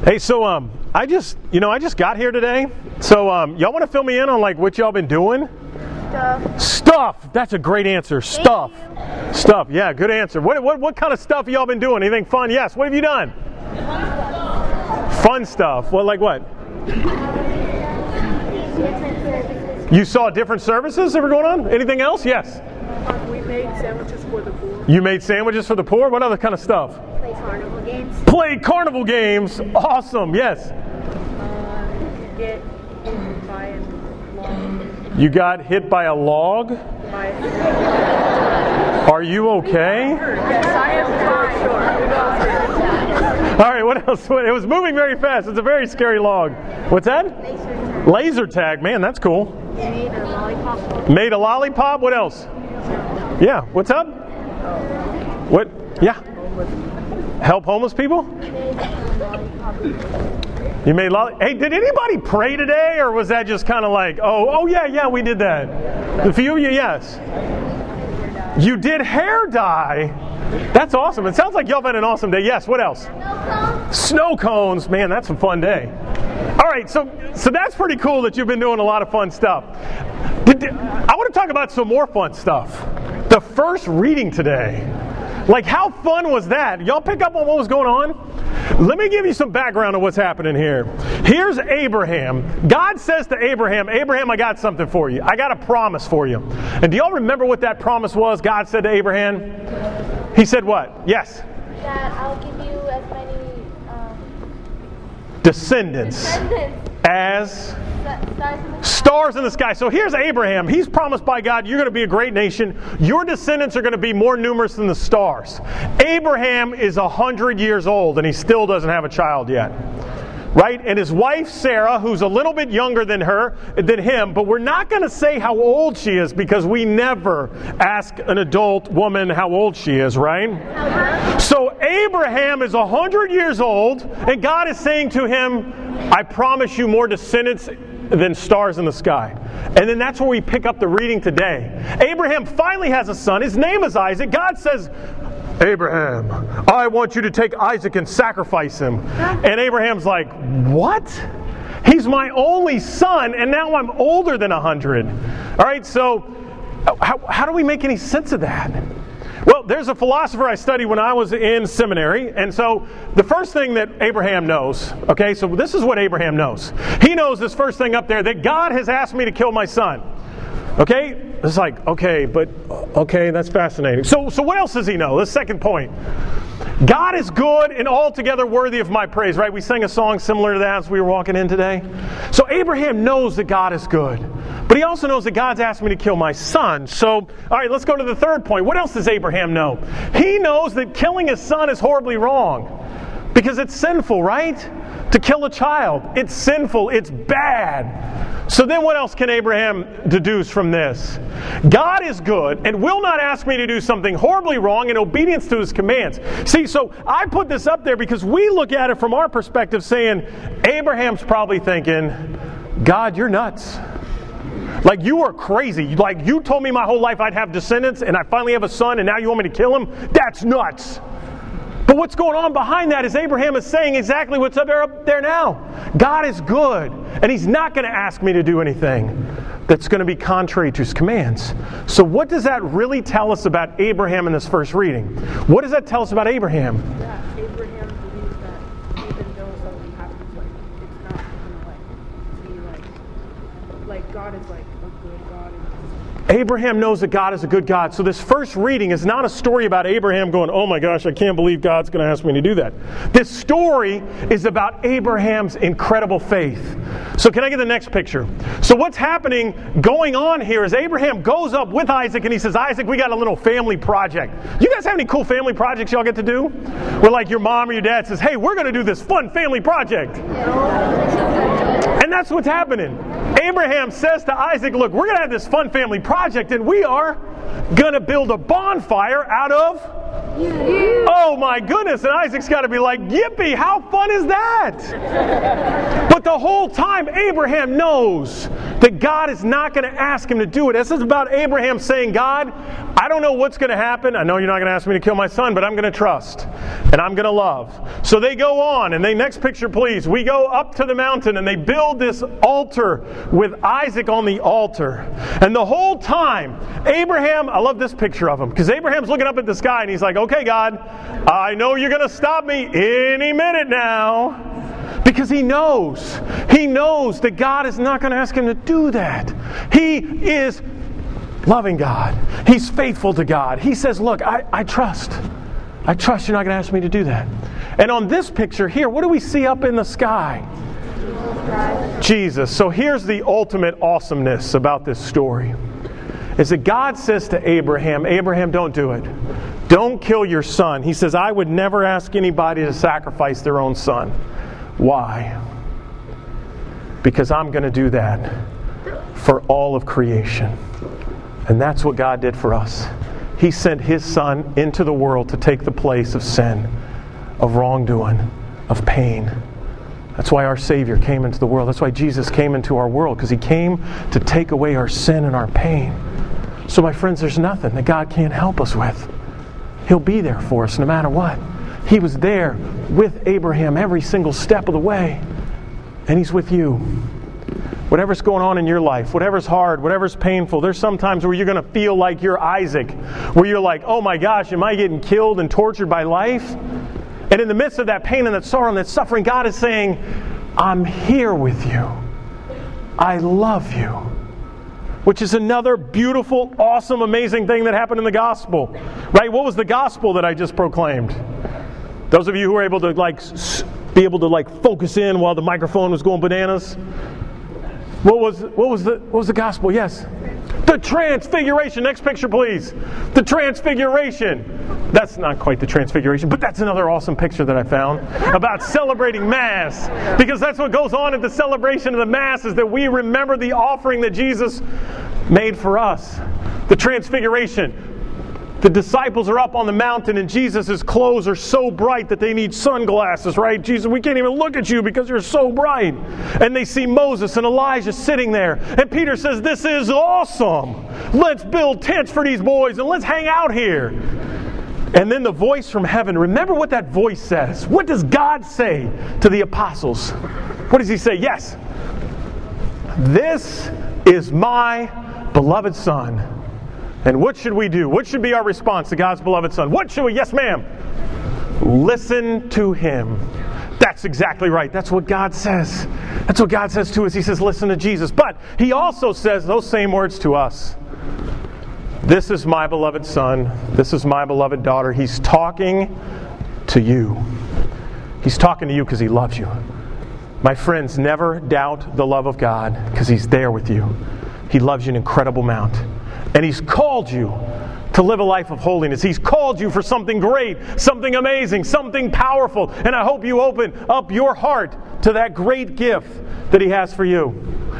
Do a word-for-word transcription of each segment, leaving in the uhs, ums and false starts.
Hey, so um, I just, you know, I just got here today. So um, y'all want to fill me in on like what y'all been doing? Stuff. Stuff. That's a great answer. Stuff. Stuff. Yeah, good answer. What what what kind of stuff y'all been doing? Anything fun? Yes. What have you done? Fun stuff. Well, like what? You saw different services that were going on? Anything else? Yes. We made sandwiches for the poor. You made sandwiches for the poor? What other kind of stuff? Play carnival games. Played carnival games. Awesome. Yes. Uh, get hit by a log. You got hit by a log? By Are you okay? Yes, I am for sure. All right, what else? It was moving very fast. It's a very scary log. What's that? Laser tag. Laser tag. Man, that's cool. Made a lollipop. Made a lollipop. What else? Yeah. What's up? What? Yeah. Help homeless people? You made lolli. Hey, did anybody pray today, or was that just kind of like, oh, oh yeah, yeah, we did that? A few of you, yes. You did hair dye. That's awesome. It sounds like y'all had an awesome day. Yes. What else? Snow cones. Snow cones. Man, that's a fun day. All right, so so that's pretty cool that you've been doing a lot of fun stuff. Did, did, I want to talk about some more fun stuff. The first reading today. Like, how fun was that? Y'all pick up on what was going on? Let me give you some background on what's happening here. Here's Abraham. God says to Abraham, Abraham, I got something for you. I got a promise for you. And do y'all remember what that promise was? God said to Abraham? He said what? Yes? That I'll give you as many um, Descendants, descendants as as stars in the sky. So here's Abraham. He's promised by God, you're going to be a great nation. Your descendants are going to be more numerous than the stars. Abraham is one hundred years old, and he still doesn't have a child yet. Right? And his wife, Sarah, who's a little bit younger than her, than him, but we're not going to say how old she is because we never ask an adult woman how old she is, right? So Abraham is one hundred years old, and God is saying to him, I promise you more descendants than stars in the sky. And then that's where we pick up the reading today. Abraham finally has a son. His name is Isaac. God says, Abraham, I want you to take Isaac and sacrifice him. And Abraham's like, what? He's my only son, and now I'm older than one hundred. All right, so how, how do we make any sense of that? Well, there's a philosopher I studied when I was in seminary, and so the first thing that Abraham knows, okay, so this is what Abraham knows. He knows this first thing up there, that God has asked me to kill my son. Okay? It's like, okay, but, okay, that's fascinating. So, so what else does he know? The second point. God is good and altogether worthy of my praise, right? We sang a song similar to that as we were walking in today. So Abraham knows that God is good. But he also knows that God's asked me to kill my son. So, all right, let's go to the third point. What else does Abraham know? He knows that killing his son is horribly wrong. Because it's sinful, right? To kill a child. It's sinful. It's bad. So then what else can Abraham deduce from this? God is good and will not ask me to do something horribly wrong in obedience to his commands. See, so I put this up there because we look at it from our perspective saying, Abraham's probably thinking, God, you're nuts. Like, you are crazy. Like, you told me my whole life I'd have descendants and I finally have a son and now you want me to kill him? That's nuts. But what's going on behind that is Abraham is saying exactly what's up there, up there now. God is good, and he's not going to ask me to do anything that's going to be contrary to his commands. So what does that really tell us about Abraham in this first reading? What does that tell us about Abraham? That Abraham believes that even though something happens, like, it's not going to, like, be, like, like, God is, like, a good God. Abraham knows that God is a good God. So this first reading is not a story about Abraham going, oh my gosh, I can't believe God's going to ask me to do that. This story is about Abraham's incredible faith. So can I get the next picture? So what's happening, going on here, is Abraham goes up with Isaac and he says, Isaac, we got a little family project. You guys have any cool family projects y'all get to do? Where like your mom or your dad says, hey, we're going to do this fun family project. And that's what's happening. Abraham says to Isaac, look, we're going to have this fun family project and we are going to build a bonfire out of... Oh my goodness, and Isaac's got to be like, yippee, how fun is that? But the whole time, Abraham knows that God is not going to ask him to do it. This is about Abraham saying, God, I don't know what's going to happen. I know you're not going to ask me to kill my son, but I'm going to trust and I'm going to love. So they go on, and they, next picture please, we go up to the mountain and they build this altar with Isaac on the altar. And the whole time, Abraham, I love this picture of him, because Abraham's looking up at the sky and he's like, okay, God, I know you're going to stop me any minute now. Because he knows, he knows that God is not going to ask him to do that. He is loving God. He's faithful to God. He says, look, I, I trust. I trust you're not going to ask me to do that. And on this picture here, what do we see up in the sky? Jesus. So here's the ultimate awesomeness about this story. Is that God says to Abraham, Abraham, don't do it. Don't kill your son. He says, I would never ask anybody to sacrifice their own son. Why? Because I'm going to do that for all of creation. And that's what God did for us. He sent His Son into the world to take the place of sin, of wrongdoing, of pain. That's why our Savior came into the world. That's why Jesus came into our world, because He came to take away our sin and our pain. So my friends, there's nothing that God can't help us with. He'll be there for us no matter what. He was there with Abraham every single step of the way. And He's with you. Whatever's going on in your life, whatever's hard, whatever's painful, there's some times where you're going to feel like you're Isaac, where you're like, oh my gosh, am I getting killed and tortured by life? And in the midst of that pain and that sorrow and that suffering, God is saying, I'm here with you. I love you. Which is another beautiful, awesome, amazing thing that happened in the gospel. Right? What was the gospel that I just proclaimed? Those of you who were able to like be able to like focus in while the microphone was going bananas. What was what was the what was the gospel? Yes. The Transfiguration. Next picture, please. The Transfiguration. That's not quite the Transfiguration, but that's another awesome picture that I found about celebrating Mass. Because that's what goes on at the celebration of the Mass, is that we remember the offering that Jesus made for us. The Transfiguration. The disciples are up on the mountain and Jesus' clothes are so bright that they need sunglasses, right? Jesus, we can't even look at you because you're so bright. And they see Moses and Elijah sitting there. And Peter says, this is awesome. Let's build tents for these boys and let's hang out here. And then the voice from heaven, remember what that voice says. What does God say to the apostles? What does He say? Yes. This is my beloved Son. And what should we do? What should be our response to God's beloved Son? What should we? Yes, ma'am. Listen to Him. That's exactly right. That's what God says. That's what God says to us. He says, listen to Jesus. But He also says those same words to us. This is my beloved Son. This is my beloved daughter. He's talking to you. He's talking to you because He loves you. My friends, never doubt the love of God, because He's there with you. He loves you an incredible amount. And He's called you to live a life of holiness. He's called you for something great, something amazing, something powerful. And I hope you open up your heart to that great gift that He has for you.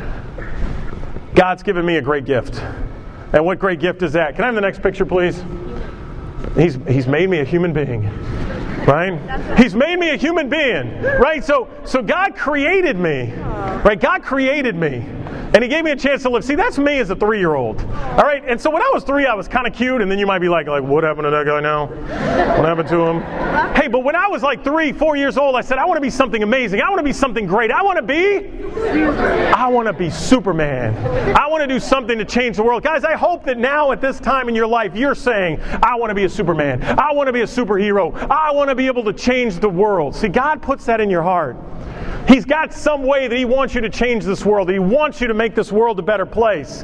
God's given me a great gift. And what great gift is that? Can I have the next picture, please? He's, he's made me a human being. Right? He's made me a human being. Right? So, so God created me. Right? God created me. And He gave me a chance to live. See, that's me as a three-year-old. All right? And so when I was three, I was kind of cute. And then you might be like, like, what happened to that guy now? What happened to him? Hey, but when I was like three, four years old, I said, I want to be something amazing. I want to be something great. I want to be... I want to be Superman. I want to do something to change the world. Guys, I hope that now at this time in your life, you're saying, I want to be a Superman. I want to be a superhero. I want to be able to change the world. See, God puts that in your heart. He's got some way that He wants you to change this world. He wants you to make this world a better place.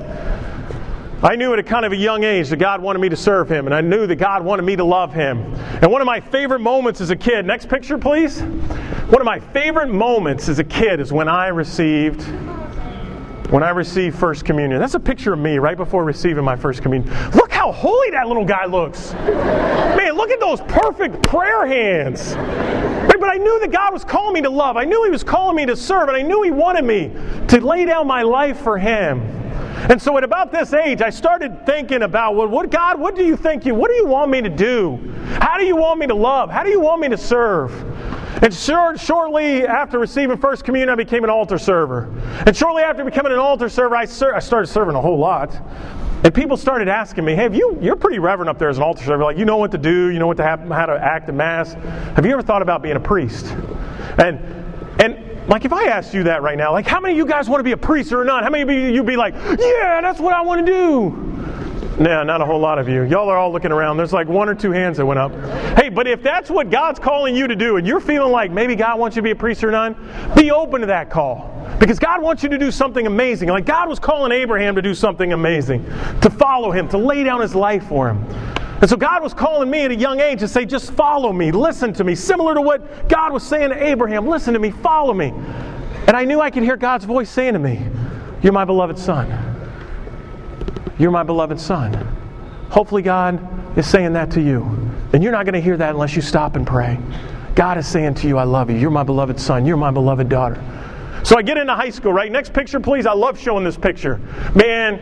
I knew at a kind of a young age that God wanted me to serve Him, and I knew that God wanted me to love Him. And one of my favorite moments as a kid, next picture please. One of my favorite moments as a kid is when I received, when I received First Communion. That's a picture of me right before receiving my First Communion. Look how holy that little guy looks. Man, look at those perfect prayer hands. Right, but I knew that God was calling me to love. I knew He was calling me to serve, and I knew He wanted me to lay down my life for Him. And so at about this age, I started thinking about, well, what God, what do you think you, what do you want me to do? How do you want me to love? How do you want me to serve? And short, shortly after receiving First Communion, I became an altar server. And shortly after becoming an altar server, I, ser- I started serving a whole lot. And people started asking me, hey, have you, you're pretty reverent up there as an altar server. Like, you know what to do. You know what to have, how to act in Mass. Have you ever thought about being a priest? And, and like, if I asked you that right now, like, how many of you guys want to be a priest or a nun? How many of you you'd be like, yeah, that's what I want to do? Nah, not a whole lot of you. Y'all are all looking around. There's like one or two hands that went up. Hey, but if that's what God's calling you to do, and you're feeling like maybe God wants you to be a priest or a nun, be open to that call. Because God wants you to do something amazing. Like God was calling Abraham to do something amazing. To follow Him, to lay down his life for Him. And so God was calling me at a young age to say, just follow me, listen to me. Similar to what God was saying to Abraham, listen to me, follow me. And I knew I could hear God's voice saying to me, you're my beloved son. You're my beloved son. Hopefully God is saying that to you. And you're not going to hear that unless you stop and pray. God is saying to you, I love you. You're my beloved son. You're my beloved daughter. So I get into high school, right? Next picture, please. I love showing this picture. Man,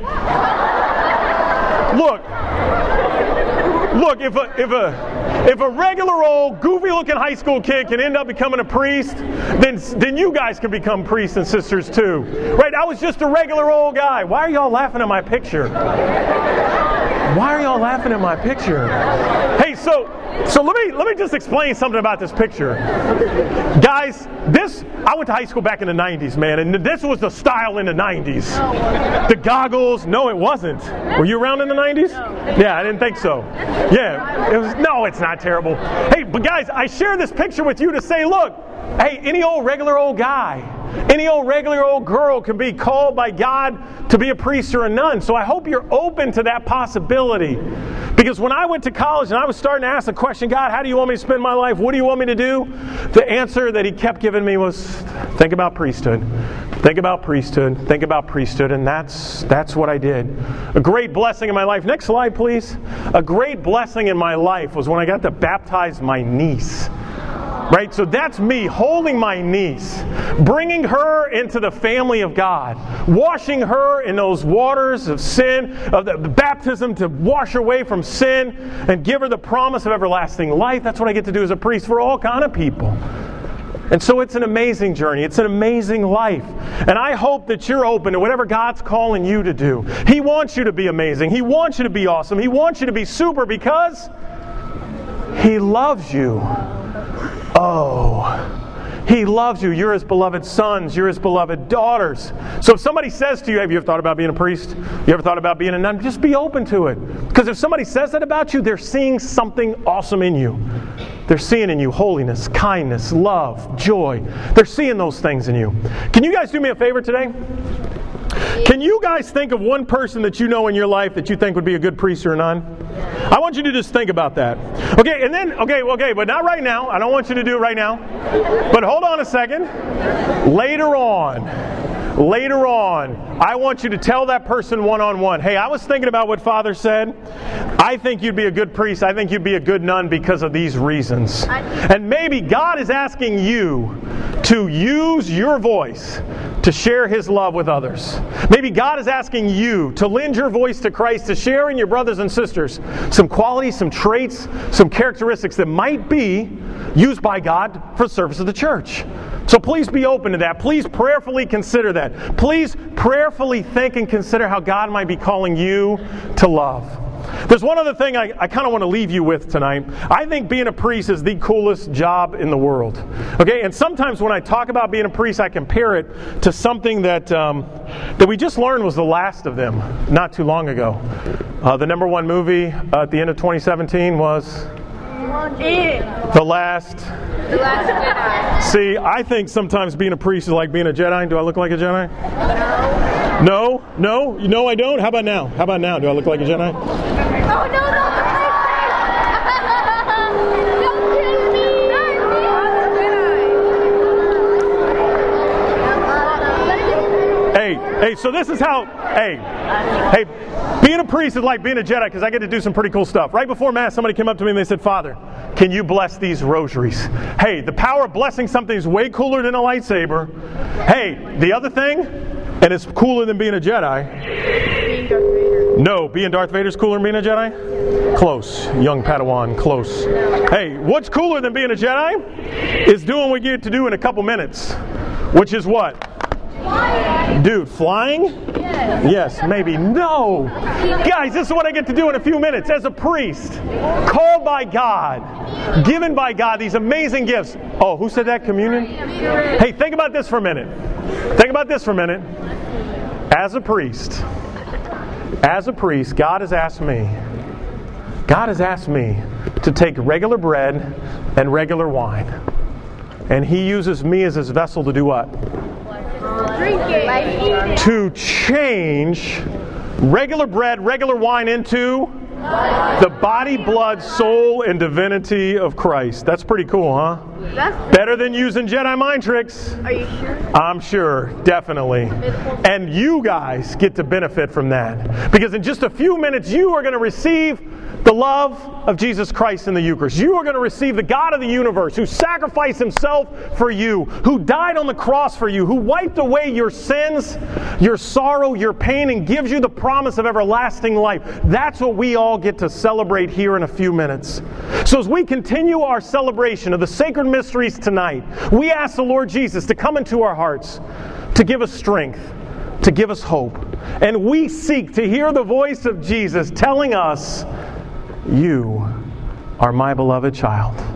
look. Look, if a, if a, if a regular old, goofy-looking high school kid can end up becoming a priest, then, then you guys can become priests and sisters too. Right? I was just a regular old guy. Why are y'all laughing at my picture? Why are y'all laughing at my picture? Hey, so so let me let me just explain something about this picture. Guys, this I went to high school back in the nineties, man, and this was the style in the nineties. The goggles, no it wasn't. Were you around in the nineties? Yeah, I didn't think so. Yeah, it was no, it's not terrible. Hey, but guys, I share this picture with you to say, look, hey, any old regular old guy, any old regular old girl can be called by God to be a priest or a nun. So I hope you're open to that possibility. Because when I went to college and I was starting to ask the question, God, how do you want me to spend my life? What do you want me to do? The answer that He kept giving me was, think about priesthood. Think about priesthood. Think about priesthood. And that's that's what I did. A great blessing in my life. Next slide, please. A great blessing in my life was when I got to baptize my niece. Right? So that's me holding my niece, bringing her into the family of God, washing her in those waters of sin, of the, the baptism to wash her away from sin and give her the promise of everlasting life. That's what I get to do as a priest for all kind of people. And so it's an amazing journey. It's an amazing life. And I hope that you're open to whatever God's calling you to do. He wants you to be amazing. He wants you to be awesome. He wants you to be super because He loves you. Oh, He loves you. You're His beloved sons. You're His beloved daughters. So if somebody says to you, have you ever thought about being a priest? You ever thought about being a nun? Just be open to it. Because if somebody says that about you, they're seeing something awesome in you. They're seeing in you holiness, kindness, love, joy. They're seeing those things in you. Can you guys do me a favor today? Can you guys think of one person that you know in your life that you think would be a good priest or a nun? I want you to just think about that. Okay, and then, okay, okay, but not right now. I don't want you to do it right now. But hold on a second. Later on, later on, I want you to tell that person one-on-one, hey, I was thinking about what Father said. I think you'd be a good priest. I think you'd be a good nun because of these reasons. And maybe God is asking you to use your voice to share His love with others. Maybe God is asking you to lend your voice to Christ, to share in your brothers and sisters some qualities, some traits, some characteristics that might be used by God for the service of the church. So please be open to that. Please prayerfully consider that. Please prayerfully think and consider how God might be calling you to love. There's one other thing I, I kind of want to leave you with tonight. I think being a priest is the coolest job in the world. Okay, and sometimes when I talk about being a priest, I compare it to something that um, that we just learned was the last of them not too long ago. Uh, the number one movie uh, at the end of twenty seventeen was The Last. The Last Jedi. See, I think sometimes being a priest is like being a Jedi. Do I look like a Jedi? No. No? No? No, I don't? How about now? How about now? Do I look like a Jedi? Oh, no, no. Don't kill me. Hey, hey, so this is how, hey, hey, being a priest is like being a Jedi because I get to do some pretty cool stuff. Right before Mass, somebody came up to me and they said, Father, can you bless these rosaries? Hey, the power of blessing something is way cooler than a lightsaber. Hey, the other thing, and it's cooler than being a Jedi. No. Being Darth Vader's cooler than being a Jedi? Close. Young Padawan, close. Hey, what's cooler than being a Jedi? Is doing what we get to do in a couple minutes. Which is what? Dude, flying? Yes, maybe. No. Guys, this is what I get to do in a few minutes as a priest. Called by God. Given by God these amazing gifts. Oh, who said that? Communion? Hey, think about this for a minute. Think about this for a minute. As a priest, as a priest, God has asked me, God has asked me to take regular bread and regular wine. And He uses me as His vessel to do what? Drink it. To change regular bread, regular wine into the body, blood, soul, and divinity of Christ. That's pretty cool, huh? That's Better than using Jedi mind tricks. Are you sure? I'm sure, definitely. And you guys get to benefit from that. Because in just a few minutes, you are going to receive the love of Jesus Christ in the Eucharist. You are going to receive the God of the universe who sacrificed Himself for you, who died on the cross for you, who wiped away your sins, your sorrow, your pain, and gives you the promise of everlasting life. That's what we all get to celebrate here in a few minutes. So as we continue our celebration of the sacred mysteries tonight, we ask the Lord Jesus to come into our hearts, to give us strength, to give us hope. And we seek to hear the voice of Jesus telling us, "You are my beloved child."